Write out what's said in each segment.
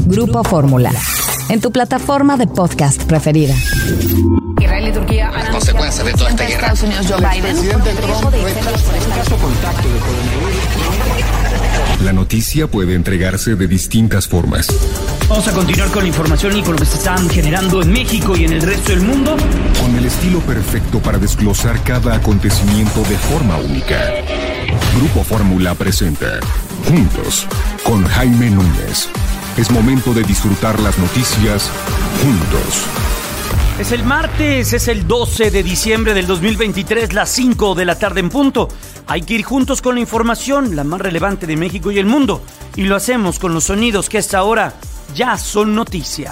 Grupo Fórmula, en tu plataforma de podcast preferida. Israel y Turquía han consecuencias de toda esta guerra. Estados Unidos, Joe Biden. La noticia puede entregarse de distintas formas. Vamos a continuar con la información y con lo que se están generando en México y en el resto del mundo. Con el estilo perfecto para desglosar cada acontecimiento de forma única. Grupo Fórmula presenta Juntos con Jaime Núñez. Es momento de disfrutar las noticias juntos. Es el martes, es el 12 de diciembre del 2023, las 5 de la tarde en punto. Hay que ir juntos con la información, la más relevante de México y el mundo. Y lo hacemos con los sonidos que a esta hora ya son noticia.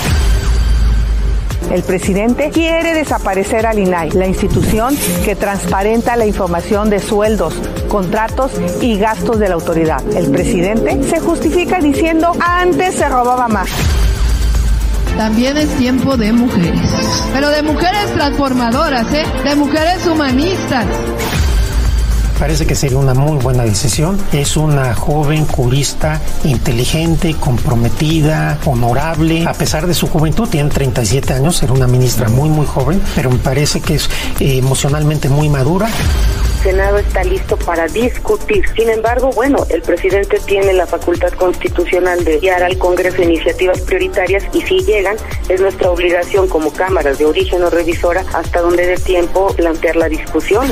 El presidente quiere desaparecer al INAI, la institución que transparenta la información de sueldos, contratos y gastos de la autoridad. El presidente se justifica diciendo antes se robaba más. También es tiempo de mujeres, pero de mujeres transformadoras, de mujeres humanistas. Parece que sería una muy buena decisión. Es una joven jurista inteligente, comprometida, honorable. A pesar de su juventud, tiene 37 años, era una ministra muy joven, pero me parece que es emocionalmente muy madura. El Senado está listo para discutir. Sin embargo, el presidente tiene la facultad constitucional de enviar al Congreso iniciativas prioritarias y si llegan, es nuestra obligación como cámaras de origen o revisora, hasta donde dé tiempo, plantear la discusión.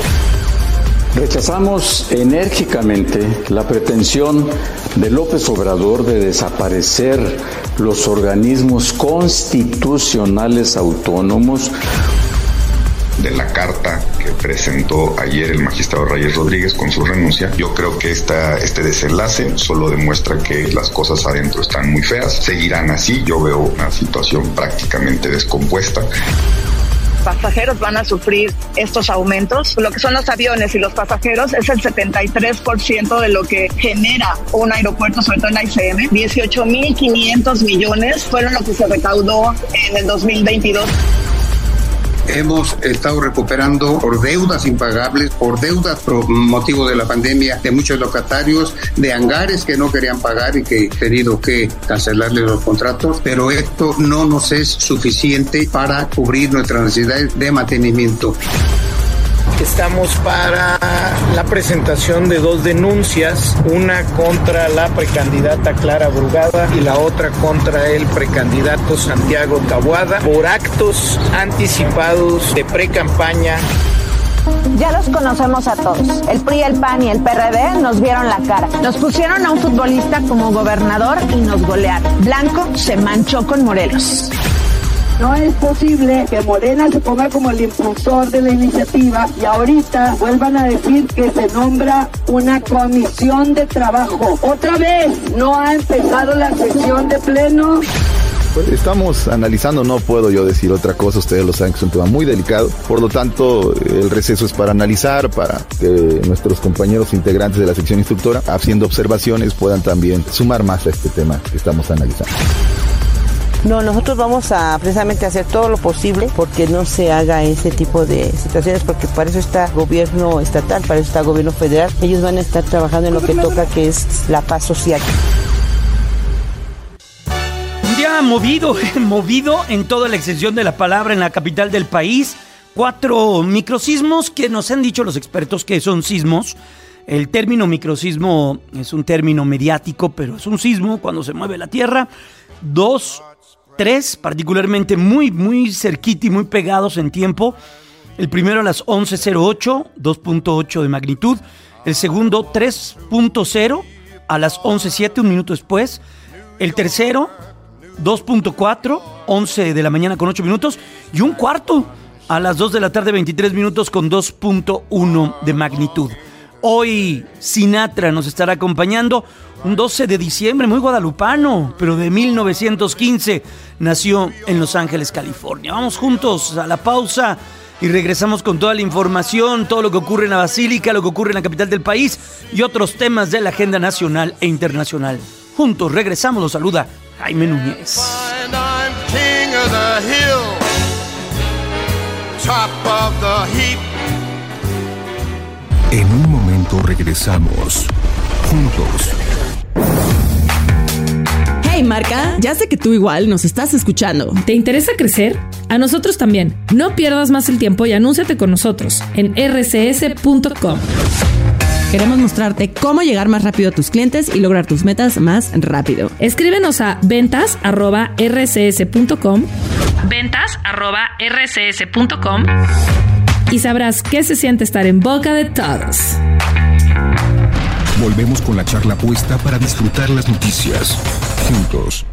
Rechazamos enérgicamente la pretensión de López Obrador de desaparecer los organismos constitucionales autónomos. De la carta que presentó ayer el magistrado Reyes Rodríguez con su renuncia, yo creo que este desenlace solo demuestra que las cosas adentro están muy feas, seguirán así, yo veo una situación prácticamente descompuesta. Pasajeros van a sufrir estos aumentos. Lo que son los aviones y los pasajeros es el 73% de lo que genera un aeropuerto, sobre todo en la ICM. 18.500 millones fueron lo que se recaudó en el 2022. Hemos estado recuperando por deudas impagables, por deudas por motivo de la pandemia de muchos locatarios, de hangares que no querían pagar y que han tenido que cancelarles los contratos, pero esto no nos es suficiente para cubrir nuestras necesidades de mantenimiento. Estamos para la presentación de 2 denuncias, una contra la precandidata Clara Brugada y la otra contra el precandidato Santiago Taboada por actos anticipados de precampaña. Ya los conocemos a todos. El PRI, el PAN y el PRD nos vieron la cara. Nos pusieron a un futbolista como gobernador y nos golearon. Blanco se manchó con Morelos. No es posible que Morena se ponga como el impulsor de la iniciativa y ahorita vuelvan a decir que se nombra una comisión de trabajo. Otra vez, no ha empezado la sesión de pleno. Pues estamos analizando, no puedo yo decir otra cosa, ustedes lo saben que es un tema muy delicado, por lo tanto el receso es para analizar, para que nuestros compañeros integrantes de la sección instructora, haciendo observaciones, puedan también sumar más a este tema que estamos analizando. No, nosotros vamos a precisamente hacer todo lo posible porque no se haga ese tipo de situaciones, porque para eso está gobierno estatal, para eso está gobierno federal. Ellos van a estar trabajando en lo que toca, que es la paz social. Un día movido en toda la extensión de la palabra en la capital del país. 4 microsismos que nos han dicho los expertos que son sismos. El término microsismo es un término mediático, pero es un sismo cuando se mueve la tierra. 2, 3, particularmente muy cerquita y muy pegados en tiempo. El primero a las 11:08, 2.8 de magnitud. El segundo 3.0 a las 11:07, un minuto después. El tercero 2.4, 11 de la mañana con 8 minutos. Y un cuarto a las 2 de la tarde, 23 minutos con 2.1 de magnitud. Hoy Sinatra nos estará acompañando. Un 12 de diciembre, muy guadalupano, pero de 1915, nació en Los Ángeles, California. Vamos juntos a la pausa y regresamos con toda la información, todo lo que ocurre en la Basílica, lo que ocurre en la capital del país y otros temas de la agenda nacional e internacional. Juntos regresamos, los saluda Jaime Núñez. En un momento regresamos, juntos. Hey marca, ya sé que tú igual nos estás escuchando. ¿Te interesa crecer? A nosotros también. No pierdas más el tiempo y anúnciate con nosotros en rcs.com. Queremos mostrarte cómo llegar más rápido a tus clientes y lograr tus metas más rápido. Escríbenos a ventas@rcs.com. ventas@rcs.com y sabrás qué se siente estar en boca de todos. Volvemos con la charla puesta para disfrutar las noticias juntos.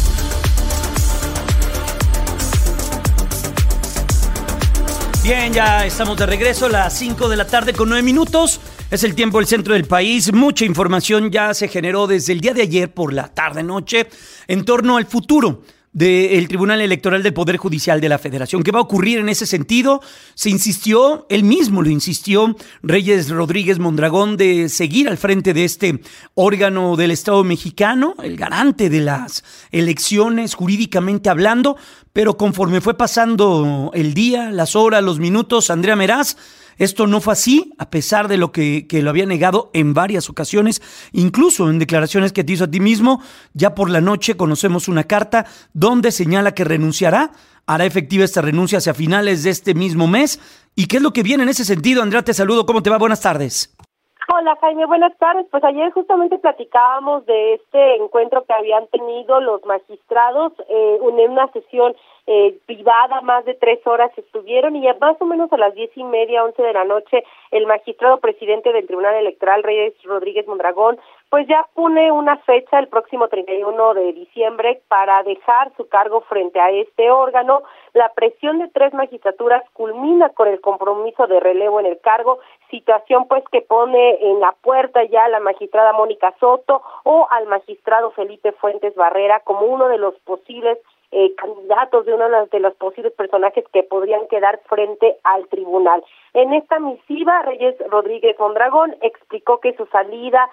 Bien, ya estamos de regreso, las 5 de la tarde con 9 minutos. Es el tiempo del centro del país. Mucha información ya se generó desde el día de ayer por la tarde-noche en torno al futuro del Tribunal Electoral del Poder Judicial de la Federación. ¿Qué va a ocurrir en ese sentido? Se insistió, él mismo lo insistió, Reyes Rodríguez Mondragón, de seguir al frente de este órgano del Estado mexicano, el garante de las elecciones jurídicamente hablando, pero conforme fue pasando el día, las horas, los minutos, Andrea Meraz, esto no fue así, a pesar de lo que lo había negado en varias ocasiones, incluso en declaraciones que te hizo a ti mismo. Ya por la noche conocemos una carta donde señala que renunciará, hará efectiva esta renuncia hacia finales de este mismo mes. ¿Y qué es lo que viene en ese sentido? Andrea, te saludo, ¿cómo te va? Buenas tardes. Hola Jaime, buenas tardes. Pues ayer justamente platicábamos de este encuentro que habían tenido los magistrados en una sesión privada, más de 3 horas estuvieron, y más o menos a las 10:30, 11 de la noche, el magistrado presidente del Tribunal Electoral, Reyes Rodríguez Mondragón, pues ya pone una fecha el próximo 31 de diciembre para dejar su cargo frente a este órgano. La presión de 3 magistraturas culmina con el compromiso de relevo en el cargo, situación pues que pone en la puerta ya a la magistrada Mónica Soto o al magistrado Felipe Fuentes Barrera como uno de los posibles candidatos, de uno de los posibles personajes que podrían quedar frente al tribunal. En esta misiva, Reyes Rodríguez Mondragón explicó que su salida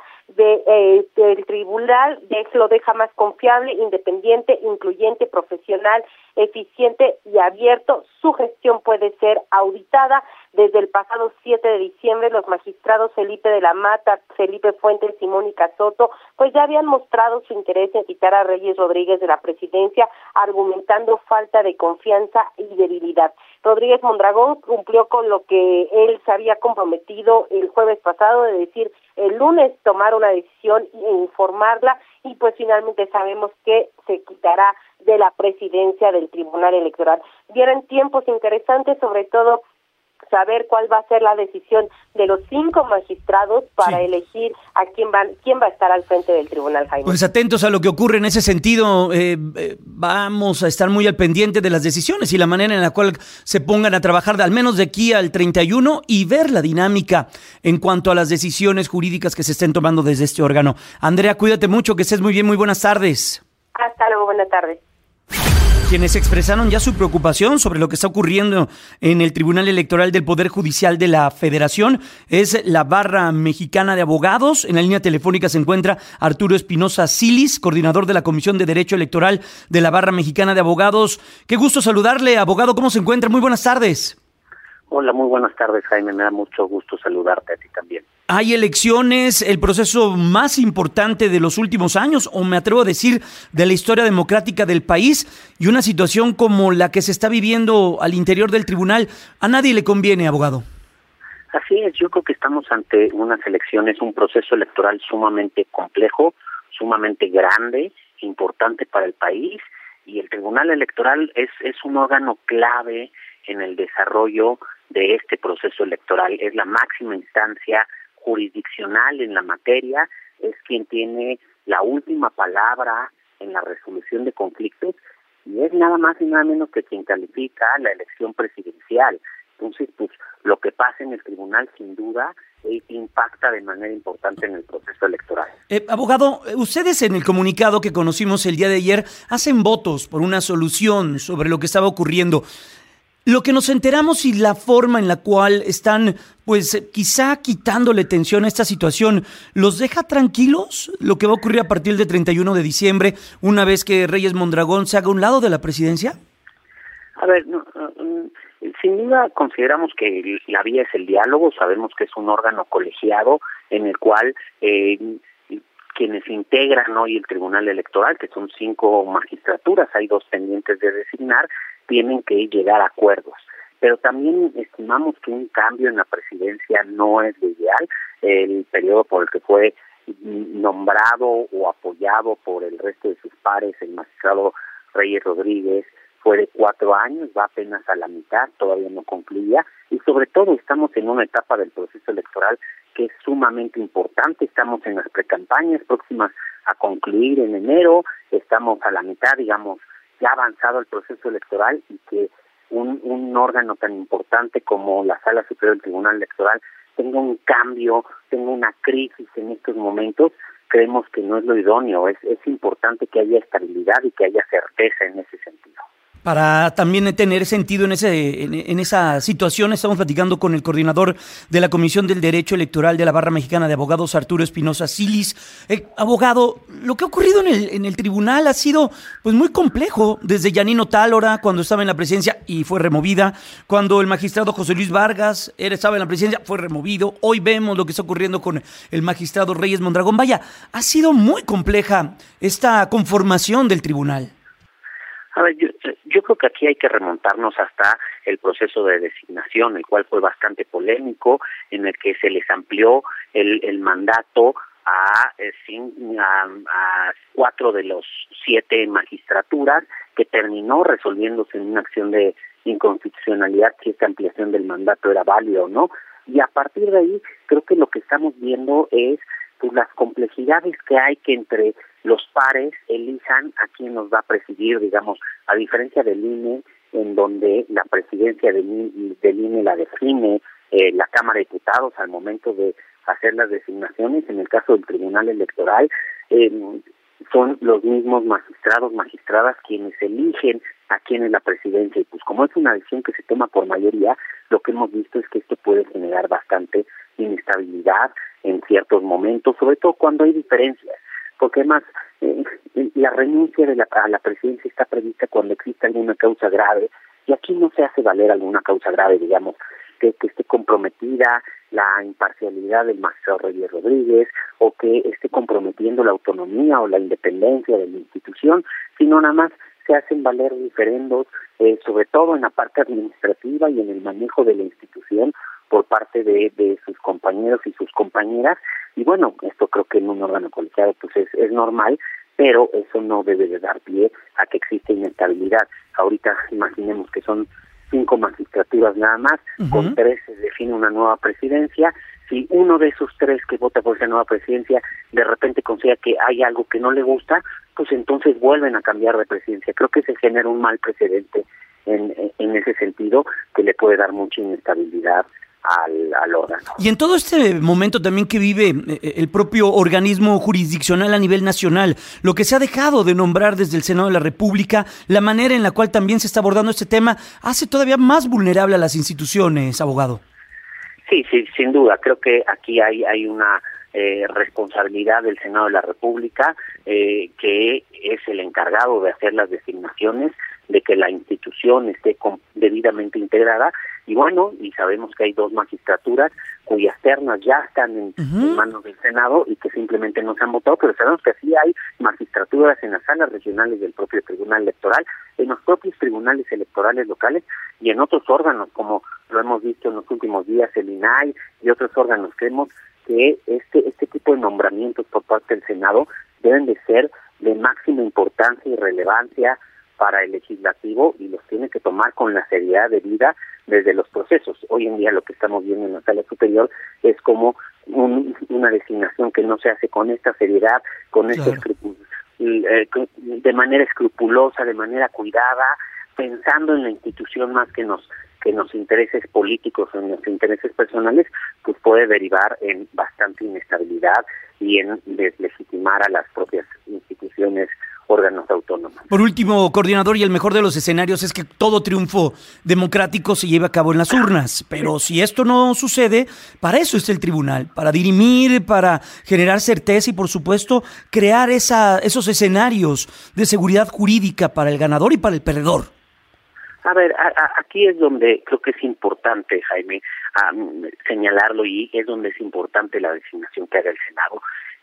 del tribunal lo deja más confiable, independiente, incluyente, profesional, eficiente y abierto. Su gestión puede ser auditada. Desde el pasado 7 de diciembre, los magistrados Felipe de la Mata, Felipe Fuentes y Mónica Soto, pues ya habían mostrado su interés en quitar a Reyes Rodríguez de la presidencia, argumentando falta de confianza y debilidad. Rodríguez Mondragón cumplió con lo que él se había comprometido el jueves pasado, de decir el lunes tomar una decisión e informarla, y pues finalmente sabemos que se quitará de la presidencia del Tribunal Electoral. Vienen tiempos interesantes, sobre todo saber cuál va a ser la decisión de los 5 magistrados para elegir a quién va a estar al frente del tribunal, Jaime. Pues atentos a lo que ocurre en ese sentido. Vamos a estar muy al pendiente de las decisiones y la manera en la cual se pongan a trabajar, al menos de aquí al 31, y ver la dinámica en cuanto a las decisiones jurídicas que se estén tomando desde este órgano. Andrea, cuídate mucho, que estés muy bien, muy buenas tardes. Hasta luego, buenas tardes. Quienes expresaron ya su preocupación sobre lo que está ocurriendo en el Tribunal Electoral del Poder Judicial de la Federación es la Barra Mexicana de Abogados. En la línea telefónica se encuentra Arturo Espinosa Silis, coordinador de la Comisión de Derecho Electoral de la Barra Mexicana de Abogados. Qué gusto saludarle, abogado. ¿Cómo se encuentra? Muy buenas tardes. Hola, muy buenas tardes, Jaime. Me da mucho gusto saludarte a ti también. Hay elecciones, el proceso más importante de los últimos años, o me atrevo a decir, de la historia democrática del país, y una situación como la que se está viviendo al interior del tribunal, a nadie le conviene, abogado. Así es, yo creo que estamos ante unas elecciones, un proceso electoral sumamente complejo, sumamente grande, importante para el país, y el Tribunal Electoral es un órgano clave en el desarrollo de este proceso electoral. Es la máxima instancia jurisdiccional en la materia, es quien tiene la última palabra en la resolución de conflictos, y es nada más y nada menos que quien califica la elección presidencial. Entonces, pues lo que pasa en el tribunal sin duda impacta de manera importante en el proceso electoral. Abogado, ustedes en el comunicado que conocimos el día de ayer hacen votos por una solución sobre lo que estaba ocurriendo. Lo que nos enteramos y la forma en la cual están, pues quizá quitándole tensión a esta situación, ¿los deja tranquilos lo que va a ocurrir a partir del 31 de diciembre, una vez que Reyes Mondragón se haga a un lado de la presidencia? A ver, sin duda consideramos que la vía es el diálogo, sabemos que es un órgano colegiado en el cual quienes integran hoy el Tribunal Electoral, que son 5 magistraturas, hay 2 pendientes de designar, tienen que llegar a acuerdos. Pero también estimamos que un cambio en la presidencia no es lo ideal. El periodo por el que fue nombrado o apoyado por el resto de sus pares, el magistrado Reyes Rodríguez, fue de 4 años, va apenas a la mitad, todavía no concluía, y sobre todo estamos en una etapa del proceso electoral que es sumamente importante. Estamos en las precampañas próximas a concluir en enero, estamos a la mitad, digamos, ya avanzado el proceso electoral, y que un órgano tan importante como la Sala Superior del Tribunal Electoral tenga un cambio, tenga una crisis en estos momentos, creemos que no es lo idóneo. Es importante que haya estabilidad y que haya certeza en ese sentido. Para también tener sentido en esa situación, estamos platicando con el coordinador de la Comisión del Derecho Electoral de la Barra Mexicana de Abogados, Arturo Espinosa Silis. Abogado, lo que ha ocurrido en el tribunal ha sido pues muy complejo, desde Yanino Tálora, cuando estaba en la presidencia y fue removida, cuando el magistrado José Luis Vargas estaba en la presidencia, fue removido. Hoy vemos lo que está ocurriendo con el magistrado Reyes Mondragón. Vaya, ha sido muy compleja esta conformación del tribunal. A ver, yo creo que aquí hay que remontarnos hasta el proceso de designación, el cual fue bastante polémico, en el que se les amplió el mandato a 4 de los 7 magistraturas, que terminó resolviéndose en una acción de inconstitucionalidad si esta ampliación del mandato era válida o no. Y a partir de ahí, creo que lo que estamos viendo es pues las complejidades que hay que entre los pares elijan a quién nos va a presidir, digamos, a diferencia del INE, en donde la presidencia del INE la define la Cámara de Diputados al momento de hacer las designaciones. En el caso del Tribunal Electoral, son los mismos magistrados, magistradas quienes eligen a quién es la presidencia, y pues como es una decisión que se toma por mayoría, lo que hemos visto es que esto puede generar bastante inestabilidad en ciertos momentos, sobre todo cuando hay diferencias, porque además la renuncia a la presidencia está prevista cuando existe alguna causa grave, y aquí no se hace valer alguna causa grave, digamos, que esté comprometida la imparcialidad del magistrado Reyes Rodríguez, o que esté comprometiendo la autonomía o la independencia de la institución, sino nada más se hacen valer diferendos, sobre todo en la parte administrativa y en el manejo de la institución por parte de sus compañeros y sus compañeras. Y bueno, esto creo que en un órgano colegiado pues es normal, pero eso no debe de dar pie a que exista inestabilidad. Ahorita imaginemos que son 5 magistraturas nada más, con 3 se define una nueva presidencia. Si uno de esos 3 que vota por esa nueva presidencia de repente considera que hay algo que no le gusta, pues entonces vuelven a cambiar de presidencia. Creo que se genera un mal precedente en ese sentido, que le puede dar mucha inestabilidad al órgano. Y en todo este momento también que vive el propio organismo jurisdiccional a nivel nacional, lo que se ha dejado de nombrar desde el Senado de la República, la manera en la cual también se está abordando este tema, hace todavía más vulnerable a las instituciones, abogado. Sí, sin duda. Creo que aquí hay una responsabilidad del Senado de la República, que es el encargado de hacer las designaciones, de que la institución esté debidamente integrada. Y bueno, y sabemos que hay 2 magistraturas cuyas ternas ya están en manos del Senado y que simplemente no se han votado, pero sabemos que así hay magistraturas en las salas regionales del propio Tribunal Electoral, en los propios tribunales electorales locales y en otros órganos, como lo hemos visto en los últimos días, el INAI y otros órganos. Creemos que este tipo de nombramientos por parte del Senado deben de ser de máxima importancia y relevancia para el legislativo, y los tiene que tomar con la seriedad debida desde los procesos. Hoy en día lo que estamos viendo en la sala superior es como una designación que no se hace con esta seriedad, con de manera escrupulosa, de manera cuidada, pensando en la institución más que en los intereses políticos o en los intereses personales, pues puede derivar en bastante inestabilidad y en deslegitimar a las propias instituciones, órganos autónomos. Por último, coordinador, y el mejor de los escenarios es que todo triunfo democrático se lleve a cabo en las urnas, pero si esto no sucede, para eso está el tribunal, para dirimir, para generar certeza y, por supuesto, crear esos escenarios de seguridad jurídica para el ganador y para el perdedor. A ver, aquí es donde creo que es importante, Jaime, señalarlo, y es donde es importante la designación que haga el Senado.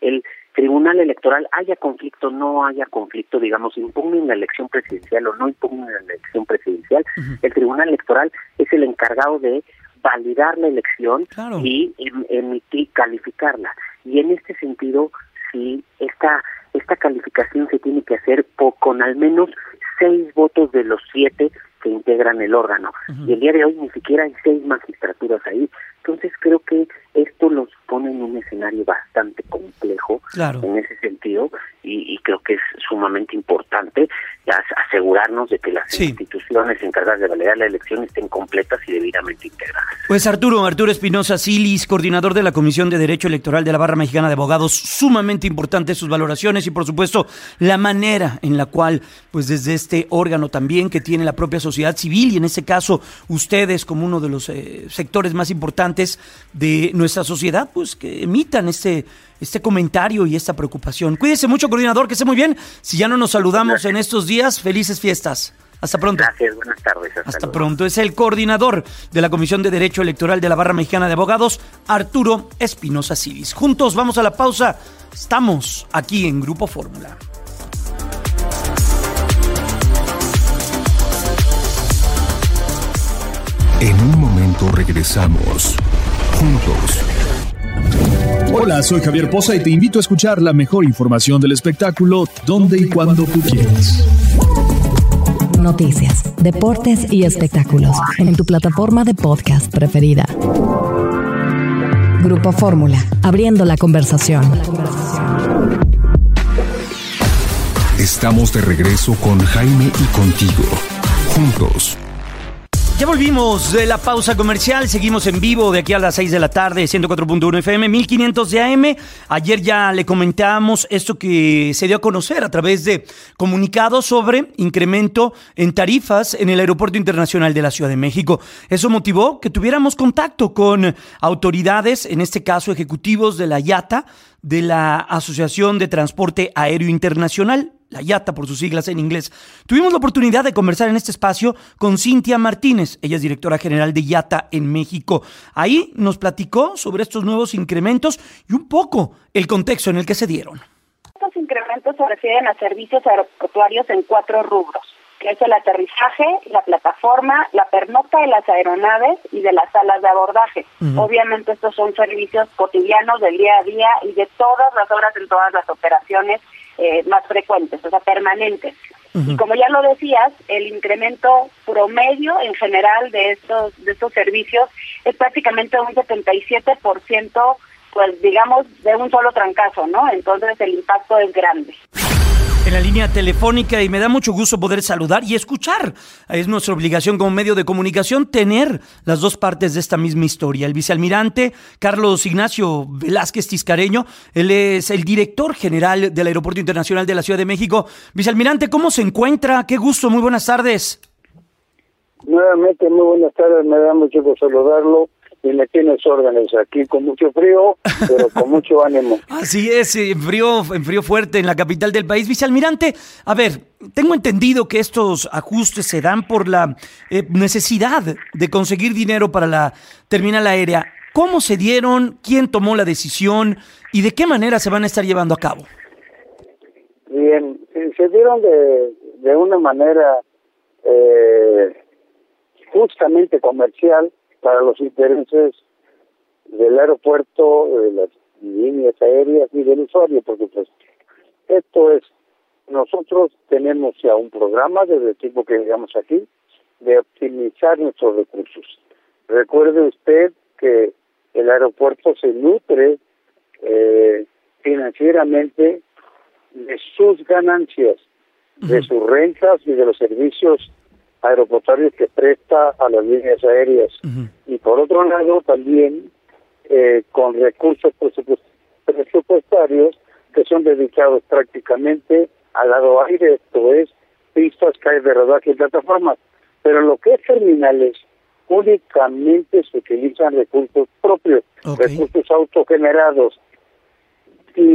Tribunal Electoral, haya conflicto, no haya conflicto, digamos, impugnen la elección presidencial o no impugnen la elección presidencial, el Tribunal Electoral es el encargado de validar la elección y emitir, calificarla. Y en este sentido, sí, esta calificación se tiene que hacer con al menos 6 votos de los 7 que integran el órgano. Y el día de hoy ni siquiera hay 6 magistraturas ahí. Entonces creo que esto los pone en un escenario bastante complejo en ese sentido y creo que es sumamente importante asegurarnos de que las instituciones encargadas de validar la elección estén completas y debidamente integradas. Pues Arturo Espinosa Silis, coordinador de la Comisión de Derecho Electoral de la Barra Mexicana de Abogados, sumamente importante sus valoraciones y por supuesto la manera en la cual pues desde este órgano también que tiene la propia sociedad civil y en este caso ustedes como uno de los sectores más importantes de nuestra sociedad, pues que emitan este comentario y esta preocupación. Cuídese mucho, coordinador, que esté muy bien. Si ya no nos saludamos en estos días, felices fiestas. Hasta pronto. Gracias, buenas tardes. Hasta pronto. Es el coordinador de la Comisión de Derecho Electoral de la Barra Mexicana de Abogados, Arturo Espinosa Silis. Juntos vamos a la pausa. Estamos aquí en Grupo Fórmula. En un momento regresamos. Juntos. Hola, soy Javier Poza y te invito a escuchar la mejor información del espectáculo donde y cuando tú quieras. Noticias, deportes y espectáculos en tu plataforma de podcast preferida. Grupo Fórmula, abriendo la conversación. Estamos de regreso con Jaime y contigo. Juntos. Ya volvimos de la pausa comercial, seguimos en vivo de aquí a las 6 de la tarde, 104.1 FM, 1500 de AM. Ayer ya le comentábamos esto que se dio a conocer a través de comunicados sobre incremento en tarifas en el Aeropuerto Internacional de la Ciudad de México. Eso motivó que tuviéramos contacto con autoridades, en este caso ejecutivos de la IATA, de la Asociación de Transporte Aéreo Internacional, la IATA por sus siglas en inglés. Tuvimos la oportunidad de conversar en este espacio con Cintia Martínez, ella es directora general de IATA en México. Ahí nos platicó sobre estos nuevos incrementos y un poco el contexto en el que se dieron. Estos incrementos se refieren a servicios aeroportuarios en 4 rubros, que es el aterrizaje, la plataforma, la pernocta de las aeronaves y de las salas de abordaje. Obviamente estos son servicios cotidianos del día a día y de todas las horas en todas las operaciones más frecuentes, o sea, permanentes. Y como ya lo decías, el incremento promedio en general de estos servicios es prácticamente un 77%, pues digamos, de un solo trancazo, ¿no? Entonces el impacto es grande. En la línea telefónica y me da mucho gusto poder saludar y escuchar. Es nuestra obligación como medio de comunicación tener las dos partes de esta misma historia. El vicealmirante Carlos Ignacio Velázquez Tiscareño, él es el director general del Aeropuerto Internacional de la Ciudad de México. Vicealmirante, ¿cómo se encuentra? Qué gusto, muy buenas tardes. Nuevamente, muy buenas tardes, me da mucho gusto saludarlo. Y me tienes órdenes aquí con mucho frío, pero con mucho ánimo. Así es, en frío fuerte en la capital del país. Vicealmirante, a ver, tengo entendido que estos ajustes se dan por la necesidad de conseguir dinero para la terminal aérea. ¿Cómo se dieron? ¿Quién tomó la decisión? ¿Y de qué manera se van a estar llevando a cabo? Bien, se dieron de una manera justamente comercial, para los intereses del aeropuerto, de las líneas aéreas y del usuario, por supuesto. Esto es, nosotros tenemos ya un programa desde el tiempo que llegamos aquí de optimizar nuestros recursos. Recuerde usted que el aeropuerto se nutre financieramente de sus ganancias, de sus rentas y de los servicios aeroportuarios que presta a las líneas aéreas. Y por otro lado también con recursos presupuestarios que son dedicados prácticamente al lado aire, esto es pistas, calles de rodaje y plataformas. Pero lo que es terminales, únicamente se utilizan recursos propios, recursos autogenerados. Y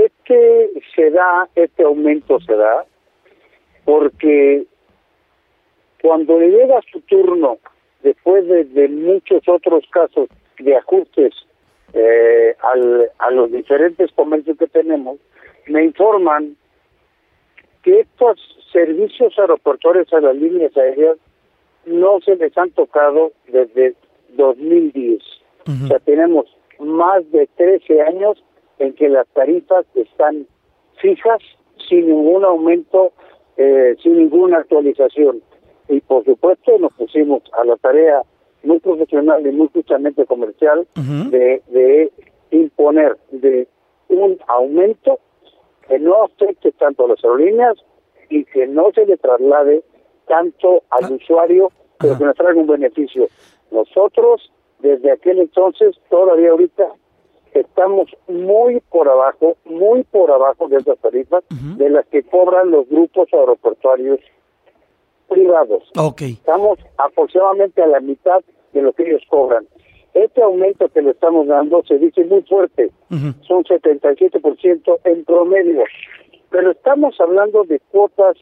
este aumento se da porque cuando le llega su turno, después de muchos otros casos de ajustes a los diferentes comercios que tenemos, me informan que estos servicios aeroportuarios a las líneas aéreas no se les han tocado desde 2010. O sea, tenemos más de 13 años en que las tarifas están fijas, sin ningún aumento, sin ninguna actualización. Y por supuesto nos pusimos a la tarea muy profesional y muy justamente comercial de imponer de un aumento que no afecte tanto a las aerolíneas y que no se le traslade tanto al usuario, pero que nos traiga un beneficio. Nosotros, desde aquel entonces, todavía ahorita, estamos muy por abajo de esas tarifas de las que cobran los grupos aeroportuarios privados. Estamos aproximadamente a la mitad de lo que ellos cobran. Este aumento que le estamos dando se dice muy fuerte, son 77% en promedio, pero estamos hablando de cuotas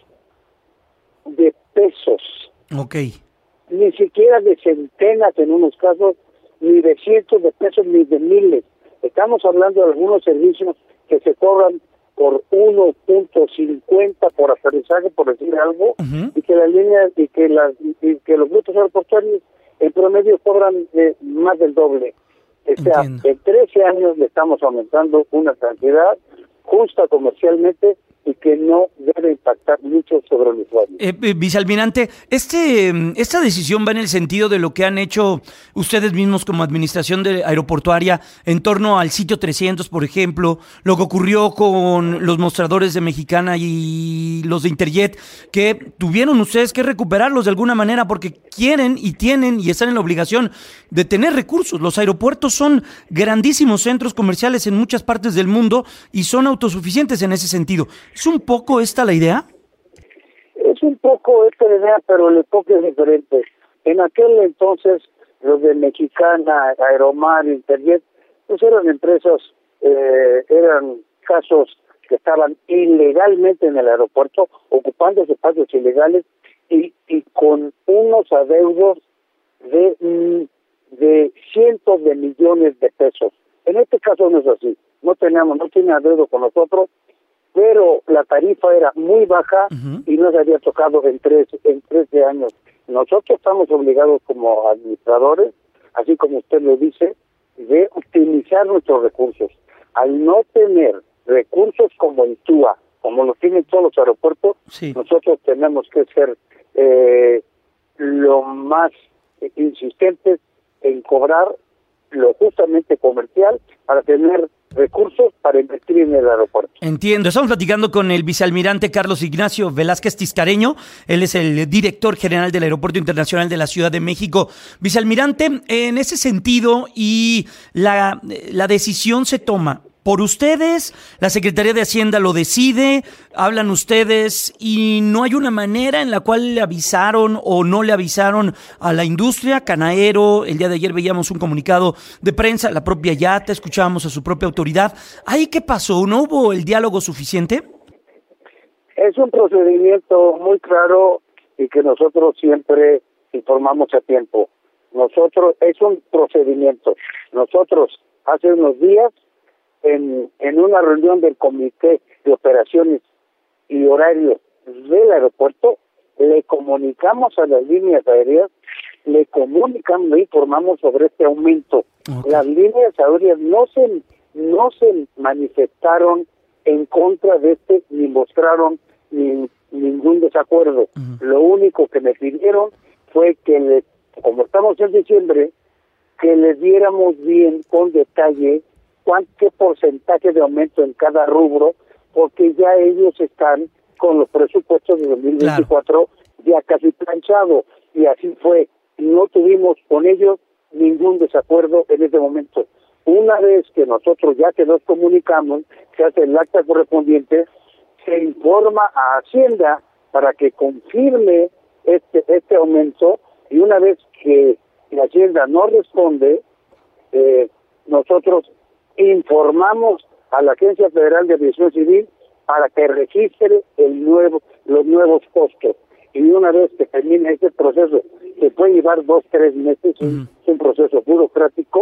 de pesos. Ni siquiera de centenas en unos casos, ni de cientos de pesos, ni de miles. Estamos hablando de algunos servicios que se cobran por 1.50 por aterrizaje, por decir algo, y que las líneas y que los grupos aeroportuarios en promedio cobran más del doble. O sea, en 13 años le estamos aumentando una cantidad justa comercialmente y que no debe impactar mucho sobre el usuario. Vicealmirante, esta decisión va en el sentido de lo que han hecho ustedes mismos como administración aeroportuaria en torno al sitio 300, por ejemplo, lo que ocurrió con los mostradores de Mexicana y los de Interjet, que tuvieron ustedes que recuperarlos de alguna manera porque quieren y tienen y están en la obligación de tener recursos. Los aeropuertos son grandísimos centros comerciales en muchas partes del mundo y son autosuficientes en ese sentido. ¿Es un poco esta la idea? Es un poco esta la idea, pero el enfoque es diferente. En aquel entonces, los de Mexicana, Aeromar, Interjet, pues eran empresas, eran casos que estaban ilegalmente en el aeropuerto, ocupando espacios ilegales y con unos adeudos de cientos de millones de pesos. En este caso no es así. No tiene adeudo con nosotros, pero la tarifa era muy baja y no se había tocado en 13 años. Nosotros estamos obligados como administradores, así como usted lo dice, de optimizar nuestros recursos. Al no tener recursos como en TUA, como los tienen todos los aeropuertos, nosotros tenemos que ser lo más insistentes en cobrar lo justamente comercial para tener recursos para invertir en el aeropuerto. Entiendo. Estamos platicando con el vicealmirante Carlos Ignacio Velázquez Tiscareño. Él es el director general del Aeropuerto Internacional de la Ciudad de México. Vicealmirante, en ese sentido, y la decisión se toma por ustedes, la Secretaría de Hacienda lo decide, hablan ustedes y no hay una manera en la cual le avisaron o no le avisaron a la industria. Canaero, el día de ayer veíamos un comunicado de prensa, la propia IATA, escuchábamos a su propia autoridad. ¿Ahí qué pasó? ¿No hubo el diálogo suficiente? Es un procedimiento muy claro y que nosotros siempre informamos a tiempo. Es un procedimiento. Nosotros hace unos días en una reunión del Comité de Operaciones y Horarios del aeropuerto, le comunicamos a las líneas aéreas, le informamos sobre este aumento. Las líneas aéreas no se manifestaron en contra de ni mostraron ningún desacuerdo. Lo único que me pidieron fue que, como estamos en diciembre, que les diéramos bien con detalle qué porcentaje de aumento en cada rubro, porque ya ellos están con los presupuestos de 2024 ya casi planchados, y así fue. No tuvimos con ellos ningún desacuerdo en ese momento. Una vez que nosotros ya que nos comunicamos, se hace el acta correspondiente, se informa a Hacienda para que confirme este aumento, y una vez que la Hacienda no responde, nosotros informamos a la Agencia Federal de Aviación Civil para que registre los nuevos costos. Y una vez que termine este proceso, que puede llevar 2-3 meses, es un proceso burocrático,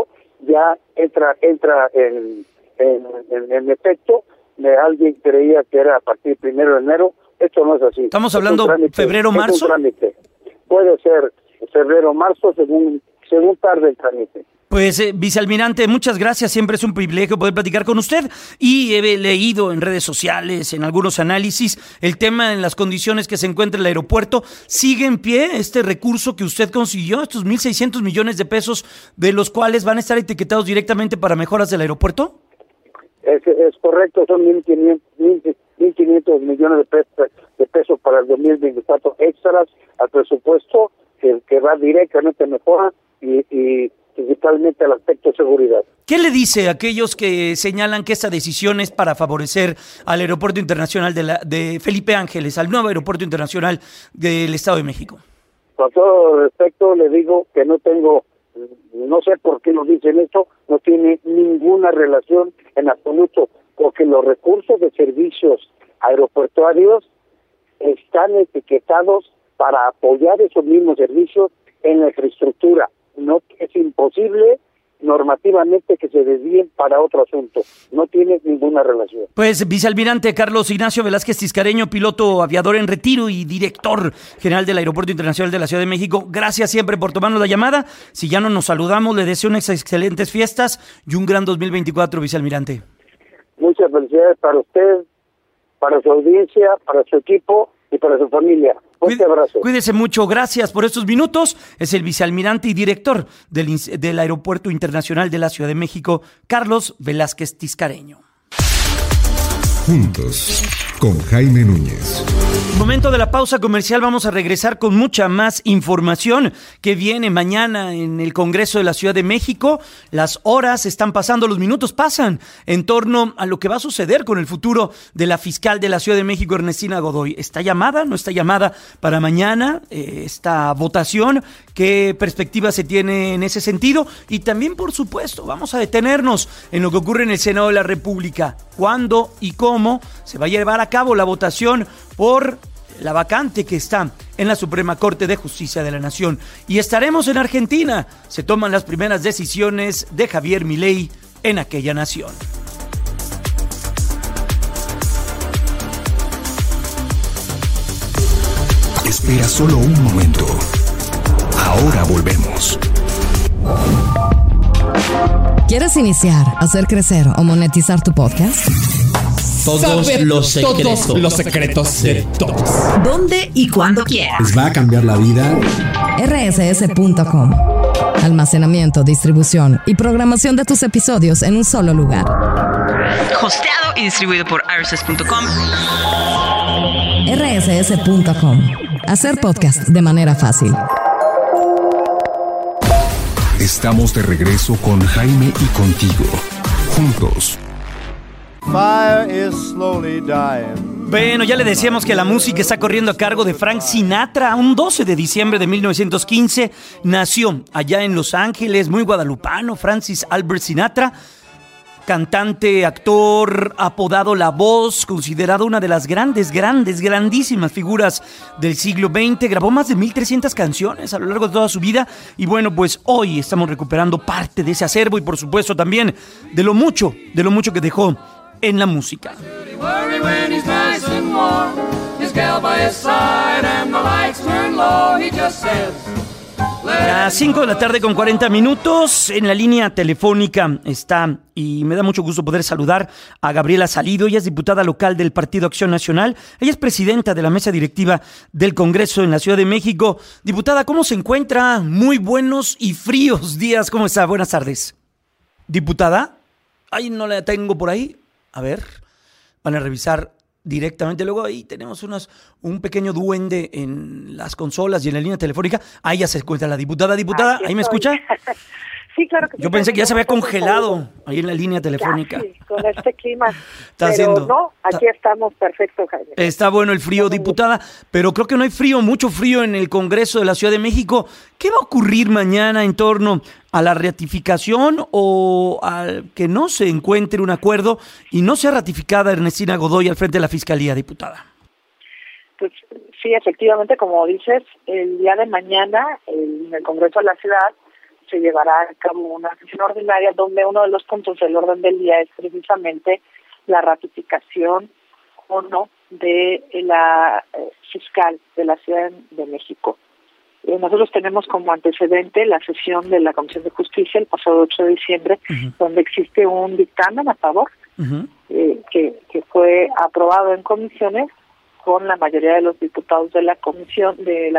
ya entra en efecto. Alguien creía que era a partir del 1 de enero. Esto no es así. Estamos hablando febrero, marzo. Es un trámite. Puede ser febrero, marzo, según tarde el trámite. Pues, vicealmirante, muchas gracias. Siempre es un privilegio poder platicar con usted. Y he leído en redes sociales, en algunos análisis, el tema en las condiciones que se encuentra el aeropuerto. ¿Sigue en pie este recurso que usted consiguió, estos 1.600 millones de pesos, de los cuales van a estar etiquetados directamente para mejoras del aeropuerto? Es correcto, son 1.500 millones de pesos para el 2024 extras al presupuesto que va directamente a mejora y principalmente al aspecto de seguridad. ¿Qué le dice a aquellos que señalan que esta decisión es para favorecer al aeropuerto internacional de Felipe Ángeles, al nuevo aeropuerto internacional del Estado de México? Con todo respeto le digo que no sé por qué nos dicen esto, no tiene ninguna relación en absoluto, porque los recursos de servicios aeroportuarios están etiquetados para apoyar esos mismos servicios en la infraestructura. No es imposible normativamente que se desvíen para otro asunto. No tiene ninguna relación. Pues, vicealmirante Carlos Ignacio Velázquez Tiscareño, piloto aviador en retiro y director general del Aeropuerto Internacional de la Ciudad de México, gracias siempre por tomarnos la llamada. Si ya no nos saludamos, le deseo unas excelentes fiestas y un gran 2024, vicealmirante. Muchas felicidades para usted, para su audiencia, para su equipo y para su familia. Un abrazo. Cuídese mucho, gracias por estos minutos. Es el vicealmirante y director del Aeropuerto Internacional de la Ciudad de México, Carlos Velázquez Tiscareño. Juntos, con Jaime Núñez. Momento de la pausa comercial, vamos a regresar con mucha más información que viene mañana en el Congreso de la Ciudad de México. Las horas están pasando, los minutos pasan en torno a lo que va a suceder con el futuro de la fiscal de la Ciudad de México, Ernestina Godoy. ¿Está llamada? ¿No está llamada para mañana esta votación? ¿Qué perspectiva se tiene en ese sentido? Y también, por supuesto, vamos a detenernos en lo que ocurre en el Senado de la República. ¿Cuándo y cómo se va a llevar a cabo la votación por la vacante que está en la Suprema Corte de Justicia de la Nación? Y estaremos en Argentina. Se toman las primeras decisiones de Javier Milei en aquella nación. Espera solo un momento. Ahora volvemos. ¿Quieres iniciar, hacer crecer o monetizar tu podcast? Todos los secretos de todos. ¿Dónde y cuándo quieras? Les va a cambiar la vida. rss.com. Almacenamiento, distribución y programación de tus episodios en un solo lugar. Hosteado y distribuido por rss.com. rss.com. Hacer podcast de manera fácil. Estamos de regreso con Jaime y contigo. Juntos. Fire is slowly dying. Bueno, ya le decíamos que la música está corriendo a cargo de Frank Sinatra. Un 12 de diciembre de 1915 nació allá en Los Ángeles, muy guadalupano, Francis Albert Sinatra. Cantante, actor, apodado La Voz, considerado una de las grandísimas figuras del siglo XX. Grabó más de 1,300 canciones a lo largo de toda su vida. Y bueno, pues hoy estamos recuperando parte de ese acervo y por supuesto también de lo mucho que dejó en la música. Las 5 de la tarde con 40 minutos. En la línea telefónica está, y me da mucho gusto poder saludar a Gabriela Salido. Ella es diputada local del Partido Acción Nacional. Ella es presidenta de la mesa directiva del Congreso en la Ciudad de México. Diputada, ¿cómo se encuentra? Muy buenos y fríos días. ¿Cómo está? Buenas tardes. Diputada, ay, no la tengo por ahí. A ver, van a revisar directamente. Luego ahí tenemos un pequeño duende en las consolas y en la línea telefónica. Ahí ya se encuentra la diputada. Diputada, ¿ahí me escucha? Sí, claro que sí. Yo pensé que ya se había congelado ahí en la línea telefónica. Sí, con este clima. Pero no, aquí estamos perfecto, Jaime. Está bueno el frío, diputada, pero creo que no hay mucho frío en el Congreso de la Ciudad de México. ¿Qué va a ocurrir mañana en torno a la ratificación o al que no se encuentre un acuerdo y no sea ratificada Ernestina Godoy al frente de la Fiscalía, diputada? Pues sí, efectivamente, como dices, el día de mañana en el Congreso de la Ciudad se llevará a cabo una sesión ordinaria donde uno de los puntos del orden del día es precisamente la ratificación o no de la fiscal de la Ciudad de México. Nosotros tenemos como antecedente la sesión de la Comisión de Justicia el pasado 8 de diciembre, donde existe un dictamen a favor que fue aprobado en comisiones con la mayoría de los diputados de la comisión,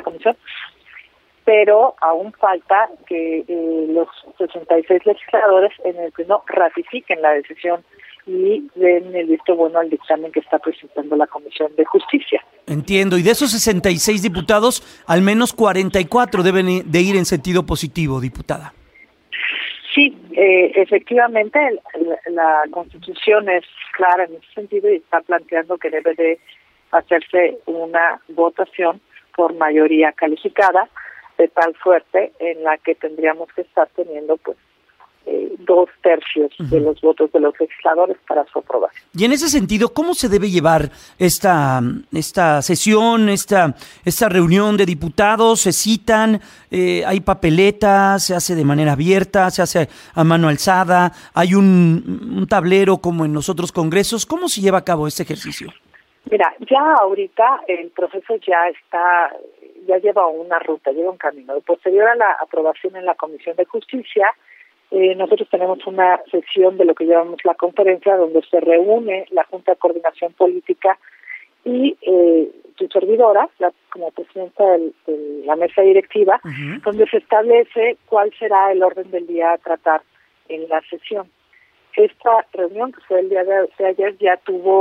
pero aún falta que los 66 legisladores en el Pleno ratifiquen la decisión y den el visto bueno al dictamen que está presentando la Comisión de Justicia. Entiendo, y de esos 66 diputados, al menos 44 deben de ir en sentido positivo, diputada. Sí, efectivamente, la Constitución es clara en ese sentido y está planteando que debe de hacerse una votación por mayoría calificada, de tal suerte en la que tendríamos que estar teniendo 2/3 de los votos de los legisladores para su aprobación. Y en ese sentido, ¿cómo se debe llevar esta sesión, esta reunión de diputados? ¿Se citan? ¿Hay papeletas? ¿Se hace de manera abierta? ¿Se hace a mano alzada? ¿Hay un tablero como en los otros congresos? ¿Cómo se lleva a cabo este ejercicio? Mira, ya ahorita el proceso ya lleva una ruta, lleva un camino. Posterior a la aprobación en la Comisión de Justicia, nosotros tenemos una sesión de lo que llamamos la conferencia, donde se reúne la Junta de Coordinación Política y su servidora, como presidenta de la mesa directiva, donde se establece cuál será el orden del día a tratar en la sesión. Esta reunión, que fue el día de ayer, ya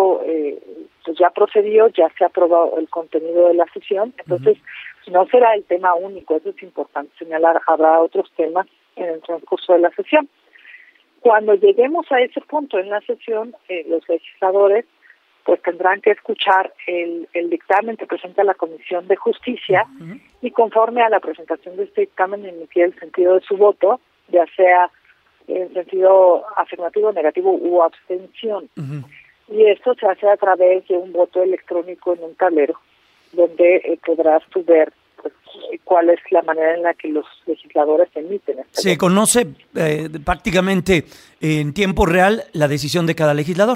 ya procedió, ya se ha aprobado el contenido de la sesión, entonces no será el tema único, eso es importante señalar, habrá otros temas en el transcurso de la sesión. Cuando lleguemos a ese punto en la sesión, los legisladores pues tendrán que escuchar el dictamen que presenta la Comisión de Justicia y conforme a la presentación de este dictamen emitir el sentido de su voto, ya sea en sentido afirmativo, negativo u abstención. Y esto se hace a través de un voto electrónico en un tablero, donde podrás tú ver cuál es la manera en la que los legisladores emiten. Se conoce prácticamente en tiempo real la decisión de cada legislador.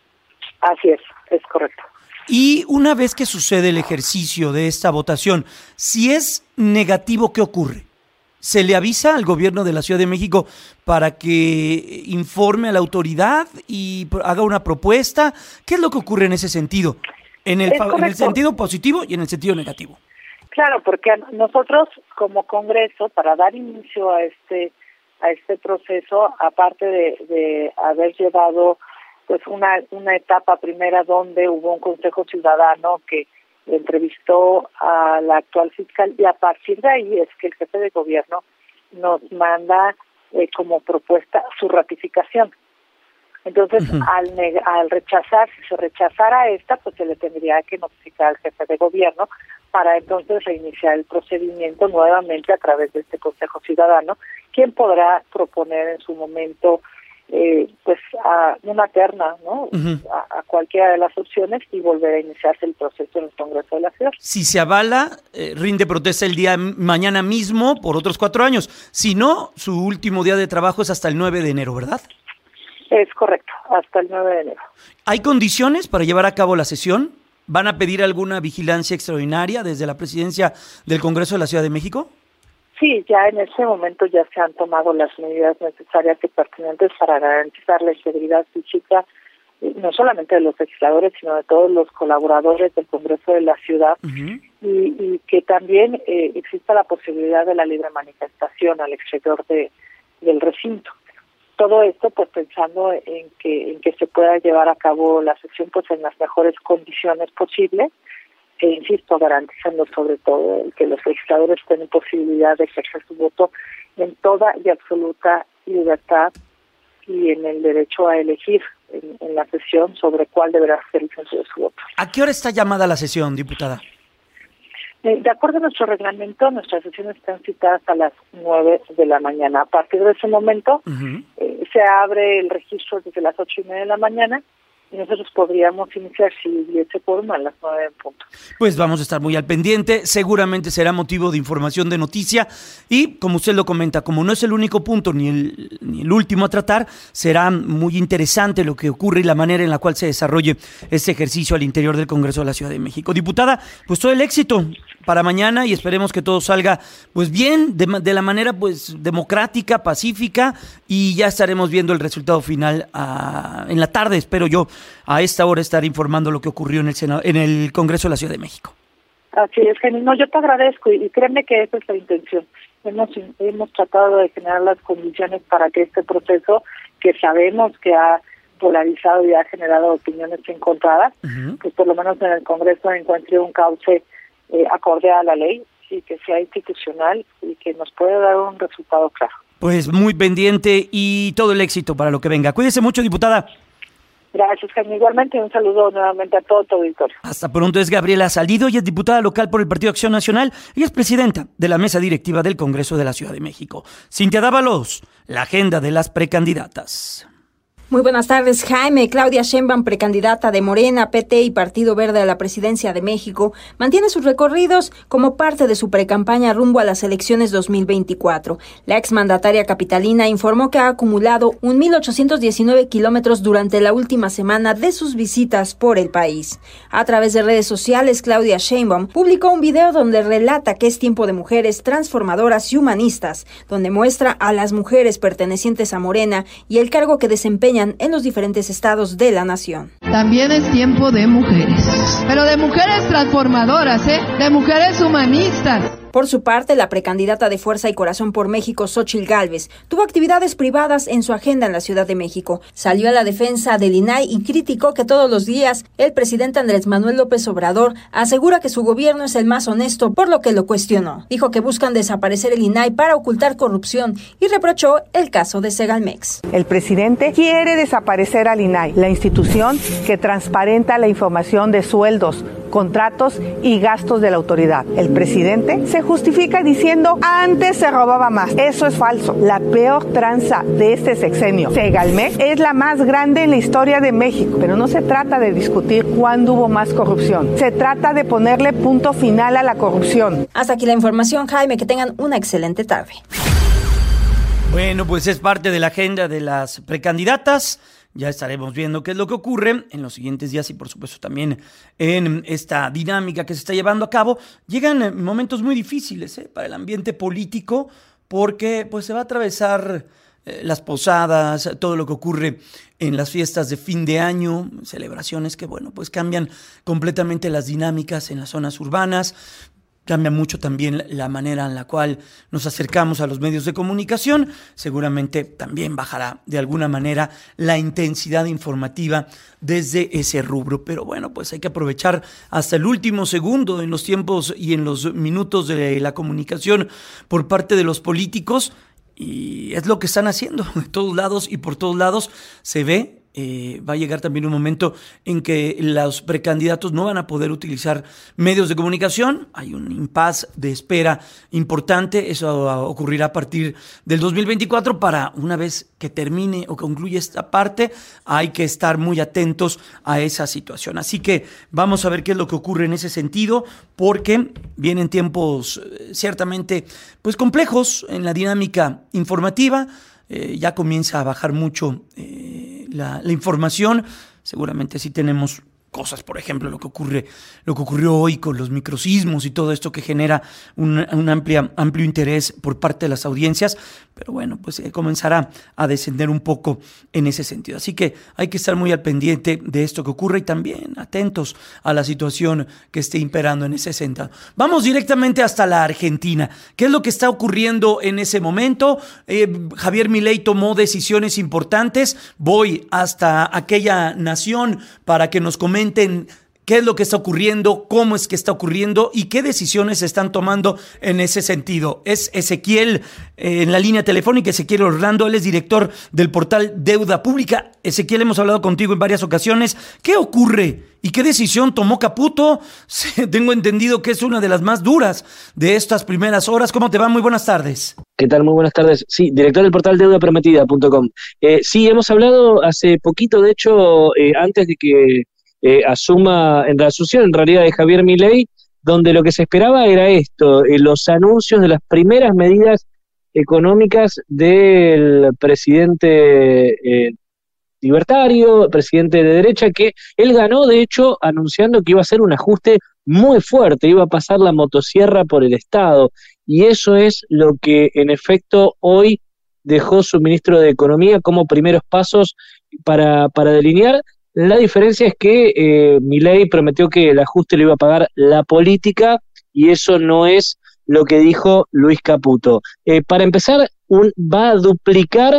Así es correcto. Y una vez que sucede el ejercicio de esta votación, si es negativo, ¿qué ocurre? ¿Se le avisa al gobierno de la Ciudad de México para que informe a la autoridad y haga una propuesta? ¿Qué es lo que ocurre en ese sentido? En el sentido positivo y en el sentido negativo. Claro, porque nosotros como Congreso, para dar inicio a este proceso, aparte de haber llevado pues una etapa primera donde hubo un Consejo Ciudadano que entrevistó a la actual fiscal, y a partir de ahí es que el jefe de gobierno nos manda como propuesta su ratificación. Entonces, al rechazar, si se rechazara esta, pues se le tendría que notificar al jefe de gobierno para entonces reiniciar el procedimiento nuevamente a través de este Consejo Ciudadano, quien podrá proponer en su momento pues a una terna, ¿no? A cualquiera de las opciones y volver a iniciarse el proceso en el Congreso de la Ciudad. Si se avala, rinde protesta el día mañana mismo por otros 4 años. Si no, su último día de trabajo es hasta el 9 de enero, ¿verdad? Es correcto, hasta el 9 de enero. ¿Hay condiciones para llevar a cabo la sesión? ¿Van a pedir alguna vigilancia extraordinaria desde la presidencia del Congreso de la Ciudad de México? Sí, ya en ese momento ya se han tomado las medidas necesarias y pertinentes para garantizar la integridad física, no solamente de los legisladores, sino de todos los colaboradores del Congreso de la Ciudad, y que también exista la posibilidad de la libre manifestación al exterior del recinto. Todo esto pues pensando en que se pueda llevar a cabo la sesión pues en las mejores condiciones posibles, e insisto, garantizando sobre todo el que los legisladores tienen posibilidad de ejercer su voto en toda y absoluta libertad y en el derecho a elegir en la sesión sobre cuál deberá ser el sentido de su voto. ¿A qué hora está llamada la sesión, diputada? De acuerdo a nuestro reglamento, nuestras sesiones están citadas a las 9 de la mañana. A partir de ese momento se abre el registro desde las 8:30 de la mañana. y nosotros podríamos iniciar si hubiese quórum a las 9 en punto. Pues vamos a estar muy al pendiente, seguramente será motivo de información, de noticia, y como usted lo comenta, como no es el único punto ni el último a tratar, será muy interesante lo que ocurre y la manera en la cual se desarrolle este ejercicio al interior del Congreso de la Ciudad de México. Diputada, pues todo el éxito para mañana y esperemos que todo salga pues bien, de la manera pues democrática, pacífica, y ya estaremos viendo el resultado final en la tarde, espero yo, a esta hora estar informando lo que ocurrió en el Congreso de la Ciudad de México. Así es, Jenny. No, yo te agradezco y créeme que esa es la intención. Hemos tratado de generar las condiciones para que este proceso, que sabemos que ha polarizado y ha generado opiniones encontradas, pues por lo menos en el Congreso encuentre un cauce acorde a la ley y que sea institucional y que nos pueda dar un resultado claro. Pues muy pendiente y todo el éxito para lo que venga. Cuídese mucho, diputada. Gracias, Jaime. Igualmente un saludo nuevamente a todo tu auditorio. Hasta pronto. Es Gabriela Salido, ella es diputada local por el Partido Acción Nacional y es presidenta de la mesa directiva del Congreso de la Ciudad de México. Cintia Dávalos, la agenda de las precandidatas. Muy buenas tardes, Jaime. Claudia Sheinbaum, precandidata de Morena, PT y Partido Verde a la presidencia de México, mantiene sus recorridos como parte de su precampaña rumbo a las elecciones 2024. La exmandataria capitalina informó que ha acumulado 1,819 kilómetros durante la última semana de sus visitas por el país. A través de redes sociales, Claudia Sheinbaum publicó un video donde relata que es tiempo de mujeres transformadoras y humanistas, donde muestra a las mujeres pertenecientes a Morena y el cargo que desempeñan en los diferentes estados de la nación. También es tiempo de mujeres, pero de mujeres transformadoras, de mujeres humanistas. Por su parte, la precandidata de Fuerza y Corazón por México, Xóchitl Gálvez, tuvo actividades privadas en su agenda en la Ciudad de México. Salió a la defensa del INAI y criticó que todos los días el presidente Andrés Manuel López Obrador asegura que su gobierno es el más honesto, por lo que lo cuestionó. Dijo que buscan desaparecer el INAI para ocultar corrupción y reprochó el caso de Segalmex. El presidente quiere desaparecer al INAI, la institución que transparenta la información de sueldos, contratos y gastos de la autoridad. El presidente se justifica diciendo antes se robaba más. Eso es falso. La peor tranza de este sexenio, Segalmex, es la más grande en la historia de México. Pero no se trata de discutir cuándo hubo más corrupción. Se trata de ponerle punto final a la corrupción. Hasta aquí la información, Jaime. Que tengan una excelente tarde. Bueno, pues es parte de la agenda de las precandidatas. Ya estaremos viendo qué es lo que ocurre en los siguientes días y por supuesto también en esta dinámica que se está llevando a cabo. Llegan momentos muy difíciles para el ambiente político porque pues se va a atravesar las posadas, todo lo que ocurre en las fiestas de fin de año, celebraciones que bueno pues cambian completamente las dinámicas en las zonas urbanas. Cambia mucho también la manera en la cual nos acercamos a los medios de comunicación. Seguramente también bajará de alguna manera la intensidad informativa desde ese rubro. Pero bueno, pues hay que aprovechar hasta el último segundo en los tiempos y en los minutos de la comunicación por parte de los políticos. Y es lo que están haciendo de todos lados y por todos lados se ve. Va a llegar también un momento en que los precandidatos no van a poder utilizar medios de comunicación. Hay un impasse de espera importante. Eso ocurrirá a partir del 2024 para una vez que termine o concluya esta parte. Hay que estar muy atentos a esa situación. Así que vamos a ver qué es lo que ocurre en ese sentido porque vienen tiempos ciertamente pues complejos en la dinámica informativa. Ya comienza a bajar mucho la información. Seguramente sí tenemos cosas, por ejemplo, lo que ocurrió hoy con los microsismos y todo esto que genera un amplio interés por parte de las audiencias, pero bueno, pues comenzará a descender un poco en ese sentido. Así que hay que estar muy al pendiente de esto que ocurre y también atentos a la situación que esté imperando en ese sentido. Vamos directamente hasta la Argentina. ¿Qué es lo que está ocurriendo en ese momento? Javier Milei tomó decisiones importantes. Voy hasta aquella nación para que nos comenten qué es lo que está ocurriendo, cómo es que está ocurriendo y qué decisiones se están tomando en ese sentido. Es Ezequiel en la línea telefónica, Ezequiel Orlando, él es director del portal Deuda Pública. Ezequiel, hemos hablado contigo en varias ocasiones. ¿Qué ocurre y qué decisión tomó Caputo? Tengo entendido que es una de las más duras de estas primeras horas. ¿Cómo te va? Muy buenas tardes. ¿Qué tal? Muy buenas tardes. Sí, director del portal deudaprometida.com. Sí, hemos hablado hace poquito, de hecho, antes de que asuma en la asunción, en realidad, de Javier Milei, donde lo que se esperaba era esto, los anuncios de las primeras medidas económicas del presidente libertario, presidente de derecha, que él ganó, de hecho, anunciando que iba a hacer un ajuste muy fuerte, iba a pasar la motosierra por el Estado, y eso es lo que, en efecto, hoy dejó su ministro de Economía como primeros pasos para delinear. La diferencia es que Milei prometió que el ajuste lo iba a pagar la política, y eso no es lo que dijo Luis Caputo. Para empezar, va a duplicar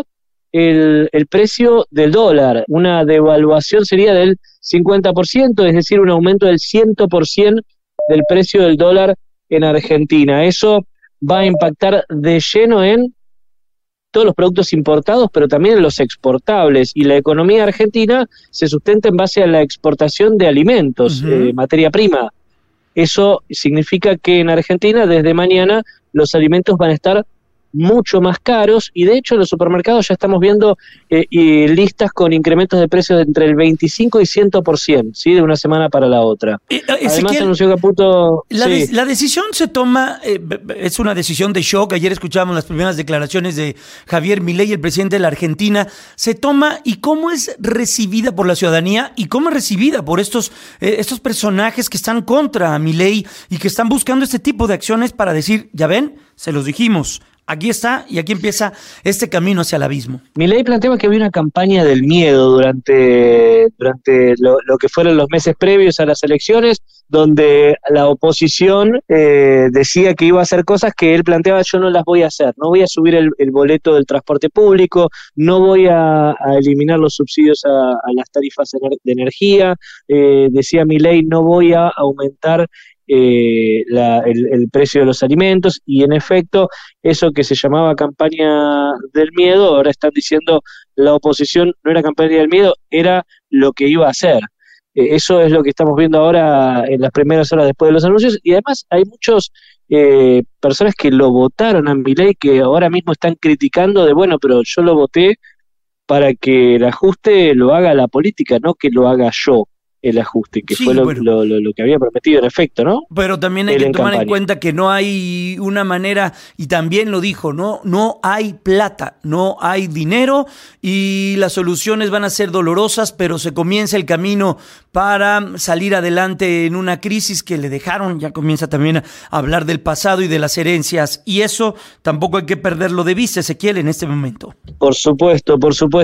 el precio del dólar. Una devaluación sería del 50%, es decir, un aumento del 100% del precio del dólar en Argentina. Eso va a impactar de lleno en todos los productos importados, pero también en los exportables. Y la economía argentina se sustenta en base a la exportación de alimentos, materia prima. Eso significa que en Argentina, desde mañana, los alimentos van a estar mucho más caros, y de hecho en los supermercados ya estamos viendo listas con incrementos de precios de entre el 25 y 100%, ¿sí? De una semana para la otra. Además anunció Caputo... La decisión se toma, es una decisión de shock. Ayer escuchábamos las primeras declaraciones de Javier Milei, el presidente de la Argentina. Se toma, y cómo es recibida por la ciudadanía y cómo es recibida por estos personajes que están contra Milei y que están buscando este tipo de acciones para decir, ya ven, se los dijimos. Aquí está, y aquí empieza este camino hacia el abismo. Milei planteaba que había una campaña del miedo durante lo que fueron los meses previos a las elecciones, donde la oposición decía que iba a hacer cosas que él planteaba: yo no las voy a hacer, no voy a subir el boleto del transporte público, no voy a eliminar los subsidios a las tarifas de energía, decía Milei, no voy a aumentar el precio de los alimentos, y en efecto eso que se llamaba campaña del miedo, ahora están diciendo la oposición no era campaña del miedo, era lo que iba a hacer. Eso es lo que estamos viendo ahora en las primeras horas después de los anuncios, y además hay muchos personas que lo votaron a Milei que ahora mismo están criticando de, bueno, pero yo lo voté para que el ajuste lo haga la política, no que lo haga yo el ajuste, que fue lo que había prometido en efecto, ¿no? Pero también hay que tomar en cuenta que no hay una manera, y también lo dijo, no hay plata, no hay dinero, y las soluciones van a ser dolorosas, pero se comienza el camino para salir adelante en una crisis que le dejaron. Ya comienza también a hablar del pasado y de las herencias, y eso tampoco hay que perderlo de vista, Ezequiel, en este momento. Por supuesto.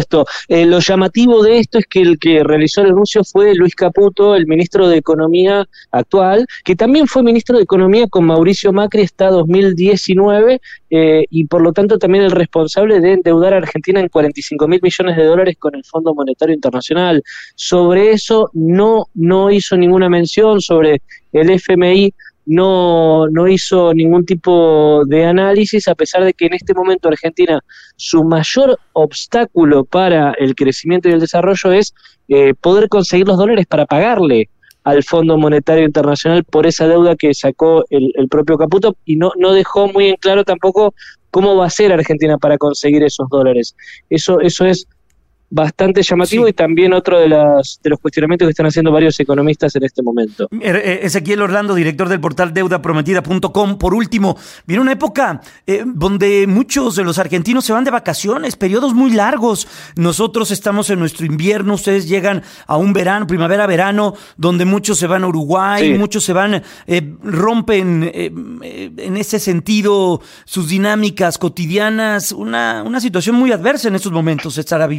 Lo llamativo de esto es que el que realizó el anuncio fue Luis Caputo, el ministro de Economía actual, que también fue ministro de Economía con Mauricio Macri hasta 2019, y por lo tanto también el responsable de endeudar a Argentina en $45.000 millones con el Fondo Monetario Internacional. Sobre eso no hizo ninguna mención, sobre el FMI no hizo ningún tipo de análisis, a pesar de que en este momento Argentina, su mayor obstáculo para el crecimiento y el desarrollo es poder conseguir los dólares para pagarle al Fondo Monetario Internacional por esa deuda que sacó el propio Caputo, y no dejó muy en claro tampoco cómo va a ser Argentina para conseguir esos dólares. Eso es bastante llamativo, y también otro de los cuestionamientos que están haciendo varios economistas en este momento. Ezequiel Orlando, director del portal deudaprometida.com. Por último, viene una época donde muchos de los argentinos se van de vacaciones, periodos muy largos. Nosotros estamos en nuestro invierno, ustedes llegan a un verano, primavera-verano, donde muchos se van a Uruguay, muchos se van, rompen en ese sentido sus dinámicas cotidianas. Una situación muy adversa en estos momentos se estará viviendo.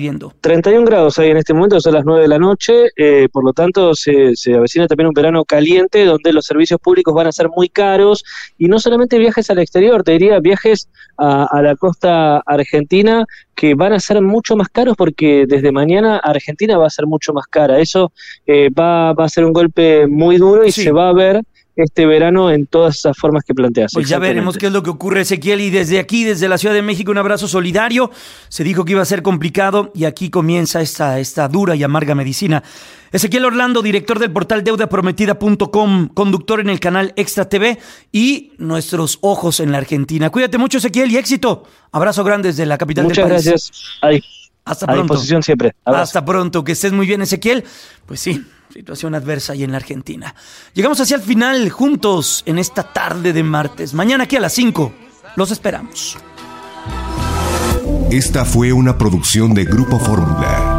31 grados hay en este momento, son las 9 de la noche, por lo tanto se avecina también un verano caliente donde los servicios públicos van a ser muy caros, y no solamente viajes al exterior, te diría viajes a la costa argentina, que van a ser mucho más caros porque desde mañana Argentina va a ser mucho más cara. Eso va a ser un golpe muy duro y se va a ver este verano en todas esas formas que planteas. Pues ya veremos qué es lo que ocurre, Ezequiel, y desde aquí, desde la Ciudad de México, un abrazo solidario. Se dijo que iba a ser complicado y aquí comienza esta dura y amarga medicina. Ezequiel Orlando, director del portal deudaprometida.com, conductor en el canal Extra TV y nuestros ojos en la Argentina. Cuídate mucho, Ezequiel, y éxito. Abrazo grande desde la capital del país. Muchas gracias. Hasta pronto. A disposición siempre. Abrazo. Hasta pronto. Que estés muy bien, Ezequiel. Pues sí, situación adversa ahí en la Argentina. Llegamos hacia el final juntos en esta tarde de martes. Mañana aquí a las 5. Los esperamos. Esta fue una producción de Grupo Fórmula.